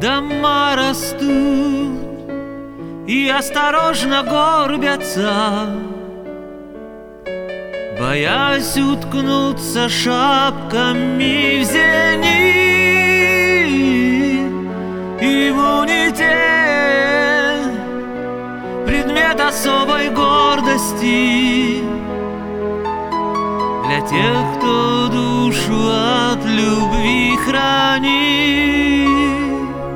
Дома растут и осторожно горбятся, боясь уткнуться шапками в зенит. Иммунитет — предмет особой гордости для тех, кто душу от любви хранит,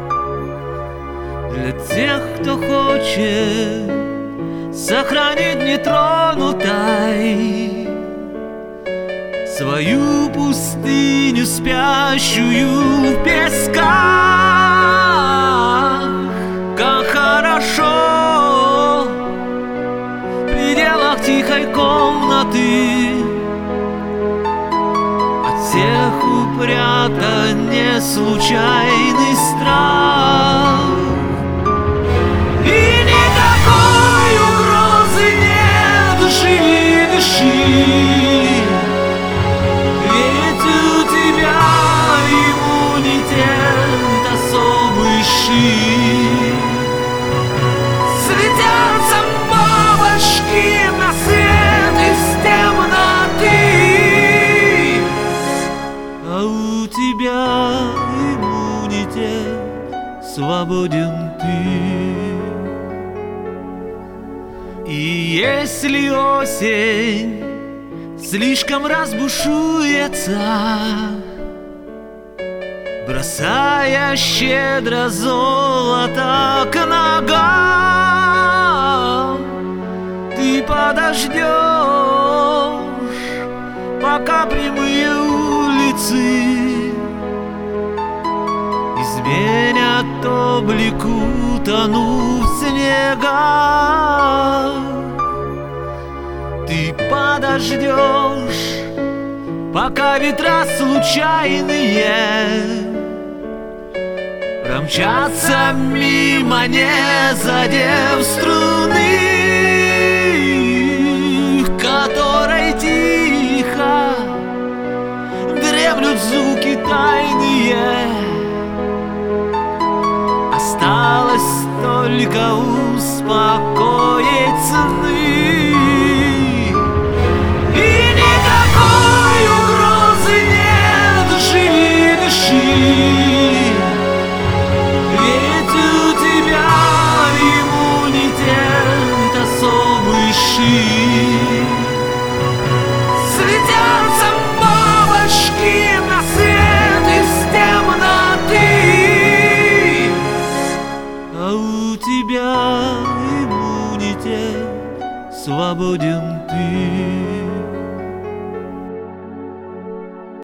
для тех, кто хочет сохранить нетронутой свою пустыню, спящую в песках. Как хорошо в пределах тихой комнаты от всех упрятан не случайный страх. И никакой угрозы нет, живи, дыши, ведь у тебя иммунитет особый шик. Слетятся бабочки на свет из темноты, а у тебя иммунитет, свободен ты. И если осень слишком разбушуется, бросая щедро золото к ногам, ты подождешь, пока прямые улицы изменят облик, утонув в снегах. Ты подождешь, пока ветра случайные промчатся мимо, не задев струны, в которой тихо дремлют звуки тайные. Осталось только успокоить сны.